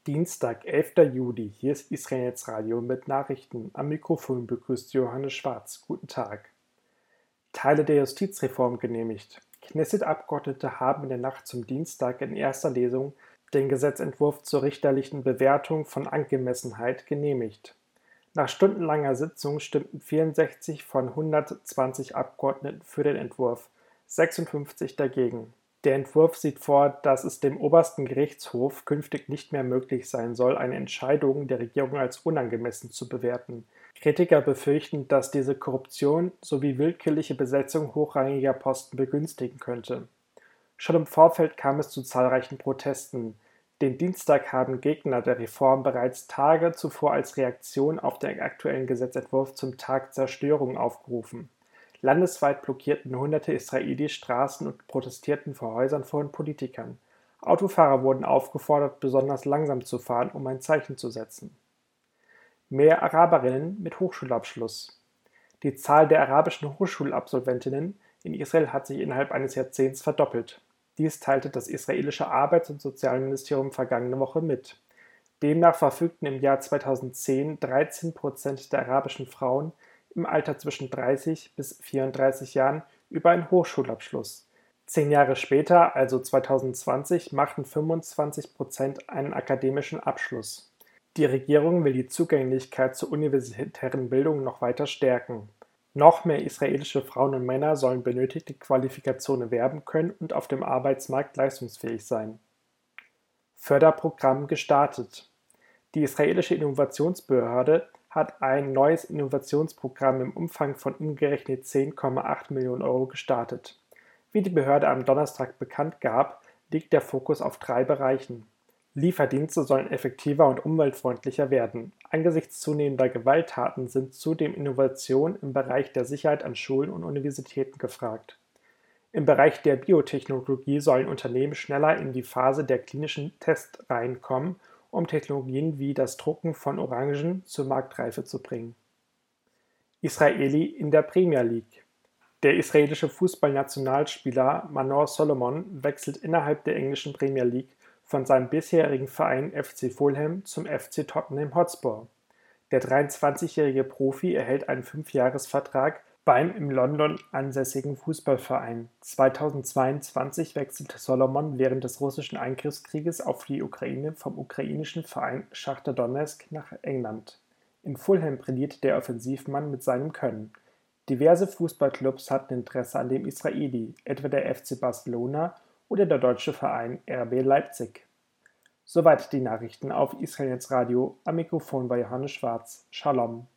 Dienstag, 11. Juli, hier ist Israel Netz Radio mit Nachrichten. Am Mikrofon begrüßt Johannes Schwarz. Guten Tag. Teile der Justizreform genehmigt. Knesset-Abgeordnete haben in der Nacht zum Dienstag in erster Lesung den Gesetzentwurf zur richterlichen Bewertung von Angemessenheit genehmigt. Nach stundenlanger Sitzung stimmten 64 von 120 Abgeordneten für den Entwurf, 56 dagegen. Der Entwurf sieht vor, dass es dem obersten Gerichtshof künftig nicht mehr möglich sein soll, eine Entscheidung der Regierung als unangemessen zu bewerten. Kritiker befürchten, dass diese Korruption sowie willkürliche Besetzung hochrangiger Posten begünstigen könnte. Schon im Vorfeld kam es zu zahlreichen Protesten. Den Dienstag haben Gegner der Reform bereits Tage zuvor als Reaktion auf den aktuellen Gesetzentwurf zum Tag Zerstörung aufgerufen. Landesweit blockierten hunderte Israelis Straßen und protestierten vor Häusern von Politikern. Autofahrer wurden aufgefordert, besonders langsam zu fahren, um ein Zeichen zu setzen. Mehr Araberinnen mit Hochschulabschluss. Die Zahl der arabischen Hochschulabsolventinnen in Israel hat sich innerhalb eines Jahrzehnts verdoppelt. Dies teilte das israelische Arbeits- und Sozialministerium vergangene Woche mit. Demnach verfügten im Jahr 2010 13% der arabischen Frauen im Alter zwischen 30 bis 34 Jahren über einen Hochschulabschluss. 10 Jahre später, also 2020, machten 25% einen akademischen Abschluss. Die Regierung will die Zugänglichkeit zur universitären Bildung noch weiter stärken. Noch mehr israelische Frauen und Männer sollen benötigte Qualifikationen erwerben können und auf dem Arbeitsmarkt leistungsfähig sein. Förderprogramm gestartet. Die israelische Innovationsbehörde hat ein neues Innovationsprogramm im Umfang von umgerechnet 10,8 Millionen Euro gestartet. Wie die Behörde am Donnerstag bekannt gab, liegt der Fokus auf 3 Bereichen. Lieferdienste sollen effektiver und umweltfreundlicher werden. Angesichts zunehmender Gewalttaten sind zudem Innovationen im Bereich der Sicherheit an Schulen und Universitäten gefragt. Im Bereich der Biotechnologie sollen Unternehmen schneller in die Phase der klinischen Testreihen kommen, um Technologien wie das Drucken von Orangen zur Marktreife zu bringen. Israeli in der Premier League. Der israelische Fußballnationalspieler Manor Solomon wechselt innerhalb der englischen Premier League von seinem bisherigen Verein FC Fulham zum FC Tottenham Hotspur. Der 23-jährige Profi erhält einen 5-Jahres-Vertrag beim in London ansässigen Fußballverein. 2022 wechselte Solomon während des russischen Angriffskrieges auf die Ukraine vom ukrainischen Verein Schachtar Donezk nach England. In Fulham brillierte der Offensivmann mit seinem Können. Diverse Fußballclubs hatten Interesse an dem Israeli, etwa der FC Barcelona oder der deutsche Verein RB Leipzig. Soweit die Nachrichten auf Israel Netz Radio. Am Mikrofon war Johannes Schwarz. Shalom.